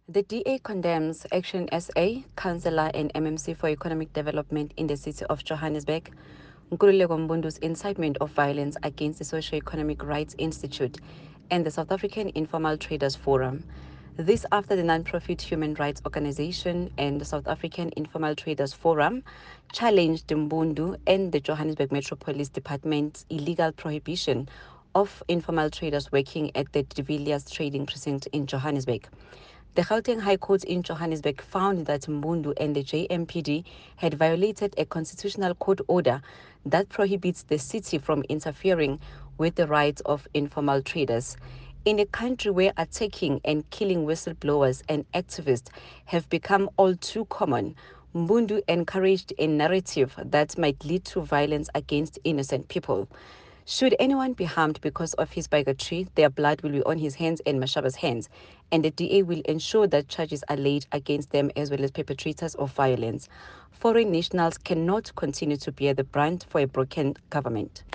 The DA condemns Action SA, Councillor and MMC for Economic Development in the city of Johannesburg, Nkululeko Mbundu's incitement of violence against the Socio-Economic Rights Institute and the South African Informal Traders Forum. This after the non-profit human rights organization and the South African Informal Traders Forum challenged Mbundu and the Johannesburg Metropolis Department's illegal prohibition of informal traders working at the De Villiers Trading Precinct in Johannesburg. The Gauteng High Court in Johannesburg found that Mbundu and the JMPD had violated a constitutional court order that prohibits the city from interfering with the rights of informal traders. In a country where attacking and killing whistleblowers and activists have become all too common, Mbundu encouraged a narrative that might lead to violence against innocent people. Should anyone be harmed because of his bigotry, their blood will be on his hands and Mashaba's hands, and the DA will ensure that charges are laid against them as well as perpetrators of violence. Foreign nationals cannot continue to bear the brunt for a broken government.